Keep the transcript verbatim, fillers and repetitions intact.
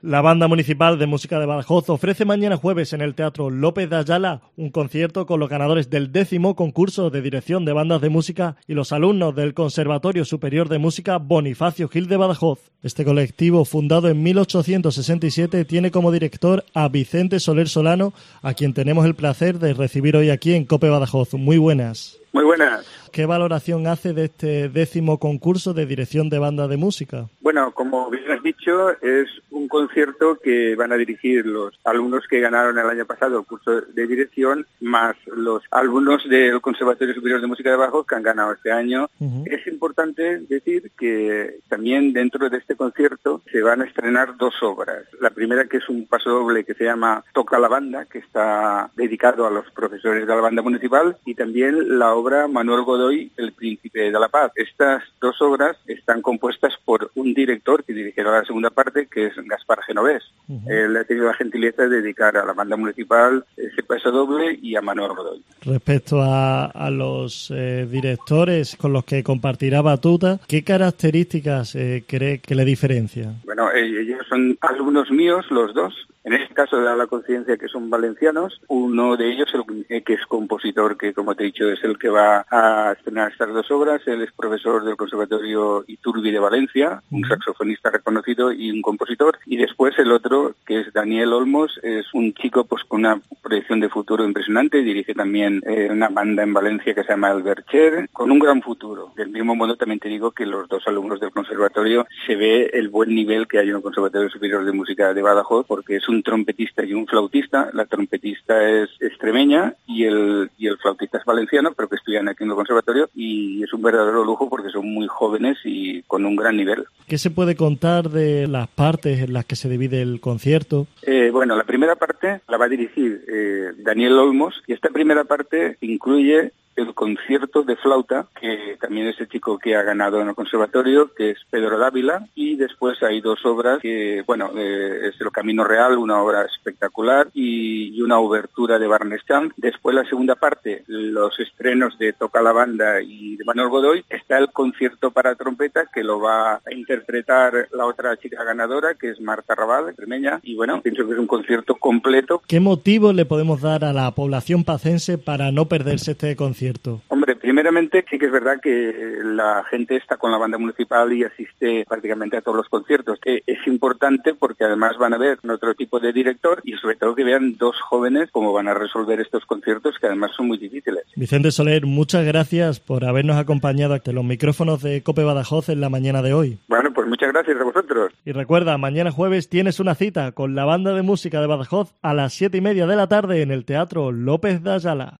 La Banda Municipal de Música de Badajoz ofrece mañana jueves en el Teatro López de Ayala un concierto con los ganadores del décimo concurso de dirección de bandas de música y los alumnos del Conservatorio Superior de Música Bonifacio Gil de Badajoz. Este colectivo, fundado en mil ochocientos sesenta y siete, tiene como director a Vicente Soler Solano, a quien tenemos el placer de recibir hoy aquí en COPE Badajoz. Muy buenas. Muy buenas. ¿Qué valoración hace de este décimo concurso de dirección de banda de música? Bueno, como bien has dicho, es un concierto que van a dirigir los alumnos que ganaron el año pasado el curso de dirección, más los alumnos del Conservatorio Superior de Música de Badajoz que han ganado este año. Uh-huh. Es importante decir que también dentro de este concierto se van a estrenar dos obras. La primera, que es un pasodoble que se llama Toca la Banda, que está dedicado a los profesores de la banda municipal, y también la obra Manuel Godoy, El Príncipe de la Paz. Estas dos obras están compuestas por un director que dirigirá la segunda parte, que es Gaspar Genovés. Uh-huh. Él ha tenido la gentileza de dedicar a la banda municipal ese pasodoble y a Manuel Godoy. Respecto a, a los eh, directores con los que compartirá batuta, ¿qué características eh, cree que le diferencian? Bueno, ellos son alumnos míos, los dos. En este caso da la coincidencia que son valencianos. Uno de ellos, el que es compositor, que como te he dicho es el que va a estrenar estas dos obras. Él es profesor del Conservatorio Iturbi de Valencia, un saxofonista reconocido y un compositor. Y después el otro, que es Daniel Olmos, es un chico pues con una proyección de futuro impresionante. Dirige también eh, una banda en Valencia que se llama El Bercher, con un gran futuro. Del mismo modo también te digo que los dos alumnos del conservatorio se ve el buen nivel que hay en el Conservatorio Superior de Música de Badajoz, porque es un trompetista y un flautista. La trompetista es extremeña y el, y el flautista es valenciano, pero que estudian aquí en el conservatorio, y es un verdadero lujo porque son muy jóvenes y con un gran nivel. ¿Qué se puede contar de las partes en las que se divide el concierto? Eh, bueno, la primera parte la va a dirigir eh, Daniel Olmos, y esta primera parte incluye el concierto de flauta, que también es el chico que ha ganado en el conservatorio, que es Pedro Dávila, y después hay dos obras que, bueno, eh, es El Camino Real, una obra espectacular, y, y una obertura de Barnes Champ. Después la segunda parte, los estrenos de Toca la Banda y de Manuel Godoy. Está el concierto para trompeta, que lo va a interpretar la otra chica ganadora, que es Marta Raval, extremeña, y bueno, pienso que es un concierto completo. ¿Qué motivo le podemos dar a la población pacense para no perderse este concierto? Hombre, primeramente sí que es verdad que la gente está con la banda municipal y asiste prácticamente a todos los conciertos. Eh, es importante porque además van a ver otro tipo de director y sobre todo que vean dos jóvenes cómo van a resolver estos conciertos, que además son muy difíciles. Vicente Soler, muchas gracias por habernos acompañado ante los micrófonos de COPE Badajoz en la mañana de hoy. Bueno, pues muchas gracias a vosotros. Y recuerda, mañana jueves tienes una cita con la Banda de Música de Badajoz a las siete y media de la tarde en el Teatro López de Ayala.